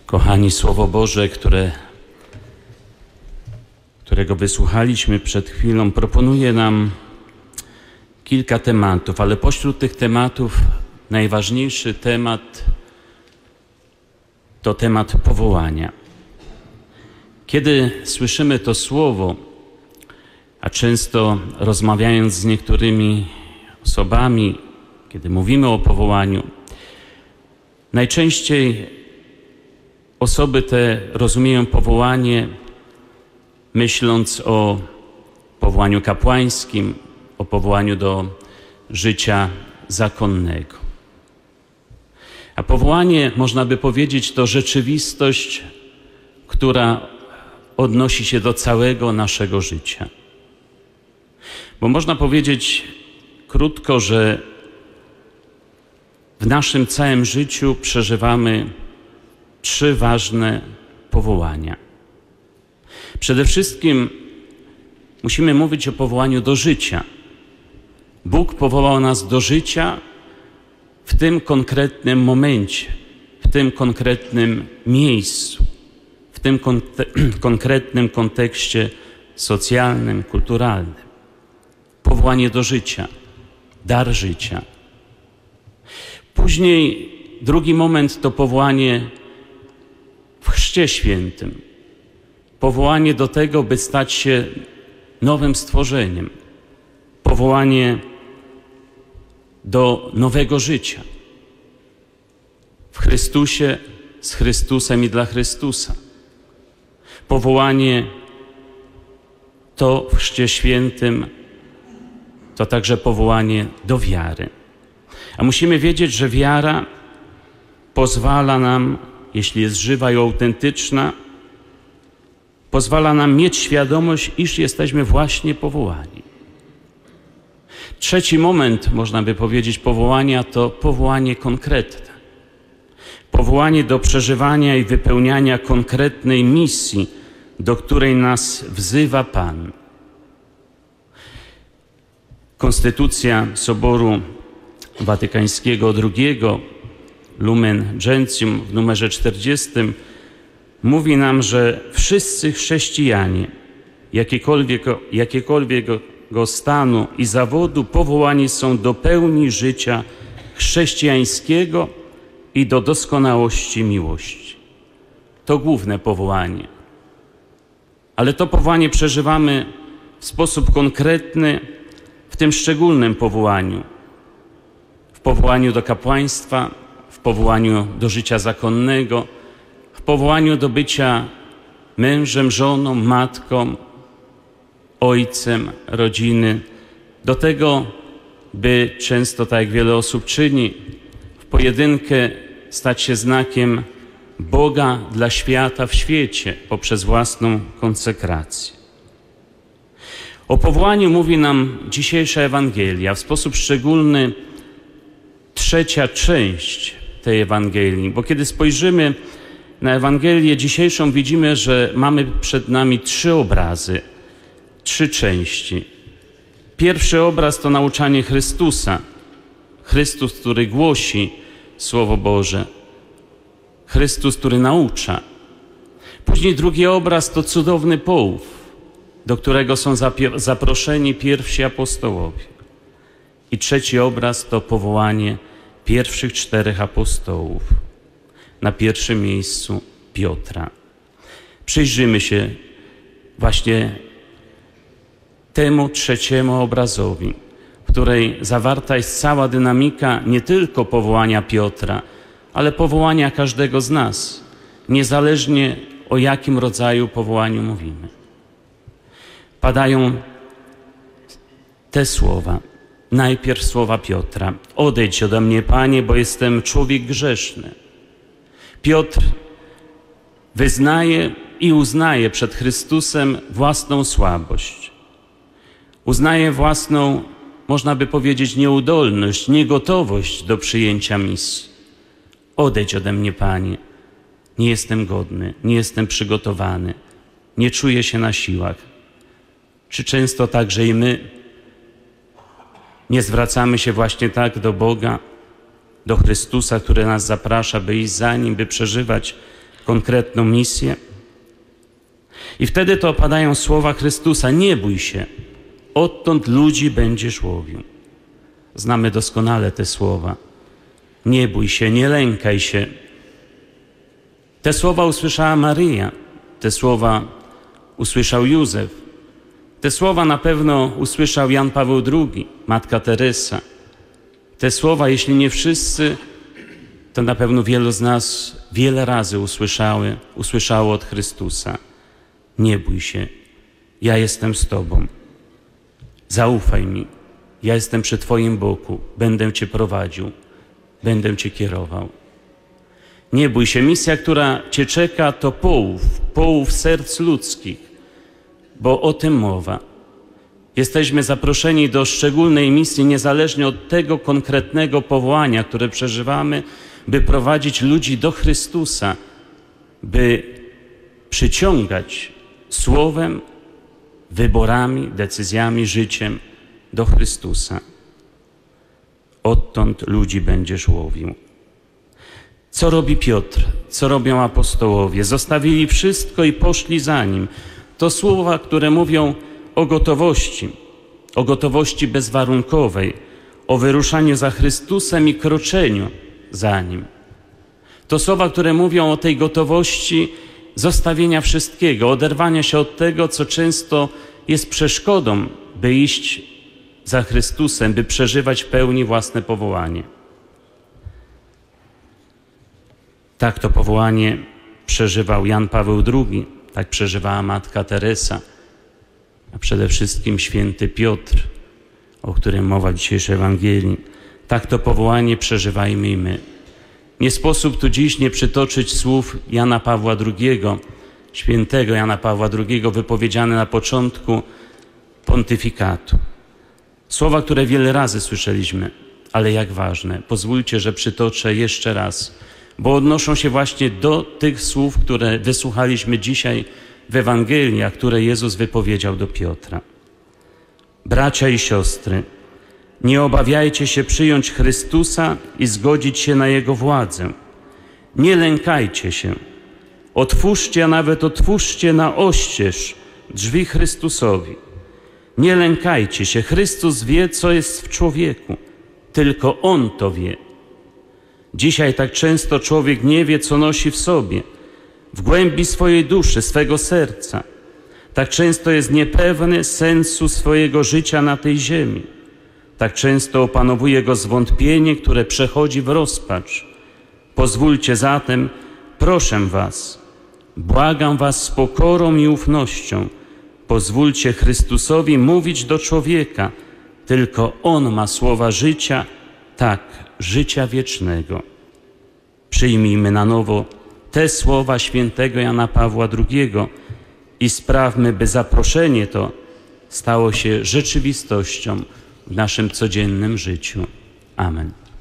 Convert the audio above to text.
Kochani, Słowo Boże, którego wysłuchaliśmy przed chwilą, proponuje nam kilka tematów, ale pośród tych tematów najważniejszy temat to temat powołania. Kiedy słyszymy to słowo, a często rozmawiając z niektórymi osobami, kiedy mówimy o powołaniu, najczęściej osoby te rozumieją powołanie, myśląc o powołaniu kapłańskim, o powołaniu do życia zakonnego. A powołanie, można by powiedzieć, to rzeczywistość, która odnosi się do całego naszego życia. Bo można powiedzieć krótko, że w naszym całym życiu przeżywamy 3 ważne powołania. Przede wszystkim musimy mówić o powołaniu do życia. Bóg powołał nas do życia w tym konkretnym momencie, w tym konkretnym miejscu, w tym konkretnym kontekście socjalnym, kulturalnym. Powołanie do życia, dar życia. Później drugi moment to powołanie w Chrzcie Świętym. Powołanie do tego, by stać się nowym stworzeniem. Powołanie do nowego życia. W Chrystusie, z Chrystusem i dla Chrystusa. Powołanie to w Chrzcie Świętym to także powołanie do wiary. A musimy wiedzieć, że wiara pozwala nam, jeśli jest żywa i autentyczna, pozwala nam mieć świadomość, iż jesteśmy właśnie powołani. Trzeci moment, można by powiedzieć, powołania to powołanie konkretne. Powołanie do przeżywania i wypełniania konkretnej misji, do której nas wzywa Pan. Konstytucja Soboru Watykańskiego II, Lumen Gentium w numerze 40 mówi nam, że wszyscy chrześcijanie jakiekolwiek stanu i zawodu powołani są do pełni życia chrześcijańskiego i do doskonałości miłości. To główne powołanie. Ale to powołanie przeżywamy w sposób konkretny w tym szczególnym powołaniu. W powołaniu do kapłaństwa, w powołaniu do życia zakonnego, w powołaniu do bycia mężem, żoną, matką, ojcem rodziny, do tego, by często, tak jak wiele osób czyni, w pojedynkę stać się znakiem Boga dla świata w świecie poprzez własną konsekrację. O powołaniu mówi nam dzisiejsza Ewangelia, w sposób szczególny 3. część tej Ewangelii, bo kiedy spojrzymy na Ewangelię dzisiejszą, widzimy, że mamy przed nami 3 obrazy, 3 części. Pierwszy obraz to nauczanie Chrystusa. Chrystus, który głosi Słowo Boże. Chrystus, który naucza. Później drugi obraz to cudowny połów, do którego są zaproszeni pierwsi apostołowie. I trzeci obraz to powołanie pierwszych 4 apostołów. Na pierwszym miejscu Piotra. Przyjrzymy się właśnie temu 3. obrazowi, w której zawarta jest cała dynamika nie tylko powołania Piotra, ale powołania każdego z nas, niezależnie o jakim rodzaju powołaniu mówimy. Padają te słowa. Najpierw słowa Piotra. Odejdź ode mnie, Panie, bo jestem człowiek grzeszny. Piotr wyznaje i uznaje przed Chrystusem własną słabość. Uznaje własną, można by powiedzieć, nieudolność, niegotowość do przyjęcia misji. Odejdź ode mnie, Panie. Nie jestem godny, nie jestem przygotowany, nie czuję się na siłach. Czy często także i my nie zwracamy się właśnie tak do Boga, do Chrystusa, który nas zaprasza, by iść za Nim, by przeżywać konkretną misję. I wtedy to padają słowa Chrystusa: nie bój się, odtąd ludzi będziesz łowił. Znamy doskonale te słowa. Nie bój się, nie lękaj się. Te słowa usłyszała Maryja, te słowa usłyszał Józef, te słowa na pewno usłyszał Jan Paweł II, Matka Teresa. Te słowa, jeśli nie wszyscy, to na pewno wielu z nas wiele razy usłyszało od Chrystusa: nie bój się, ja jestem z Tobą. Zaufaj mi, ja jestem przy Twoim boku, będę Cię prowadził, będę Cię kierował. Nie bój się, misja, która Cię czeka, to połów serc ludzkich, bo o tym mowa. Jesteśmy zaproszeni do szczególnej misji, niezależnie od tego konkretnego powołania, które przeżywamy, by prowadzić ludzi do Chrystusa, by przyciągać słowem, wyborami, decyzjami, życiem do Chrystusa. Odtąd ludzi będziesz łowił. Co robi Piotr? Co robią apostołowie? Zostawili wszystko i poszli za Nim. To słowa, które mówią o gotowości bezwarunkowej, o wyruszaniu za Chrystusem i kroczeniu za Nim. To słowa, które mówią o tej gotowości zostawienia wszystkiego, oderwania się od tego, co często jest przeszkodą, by iść za Chrystusem, by przeżywać w pełni własne powołanie. Tak to powołanie przeżywał Jan Paweł II, tak przeżywała Matka Teresa, a przede wszystkim święty Piotr, o którym mowa w dzisiejszej Ewangelii. Tak to powołanie przeżywajmy i my. Nie sposób tu dziś nie przytoczyć słów Jana Pawła II, świętego Jana Pawła II, wypowiedziane na początku pontyfikatu. Słowa, które wiele razy słyszeliśmy, ale jak ważne. Pozwólcie, że przytoczę jeszcze raz, bo odnoszą się właśnie do tych słów, które wysłuchaliśmy dzisiaj w Ewangelii, a które Jezus wypowiedział do Piotra. Bracia i siostry, nie obawiajcie się przyjąć Chrystusa i zgodzić się na Jego władzę. Nie lękajcie się. Otwórzcie, a nawet otwórzcie na oścież drzwi Chrystusowi. Nie lękajcie się. Chrystus wie, co jest w człowieku. Tylko On to wie. Dzisiaj tak często człowiek nie wie, co nosi w sobie, w głębi swojej duszy, swego serca. Tak często jest niepewny sensu swojego życia na tej ziemi. Tak często opanowuje go zwątpienie, które przechodzi w rozpacz. Pozwólcie zatem, proszę was, błagam was z pokorą i ufnością, pozwólcie Chrystusowi mówić do człowieka. Tylko On ma słowa życia, tak, życia wiecznego. Przyjmijmy na nowo te słowa świętego Jana Pawła II i sprawmy, by zaproszenie to stało się rzeczywistością w naszym codziennym życiu. Amen.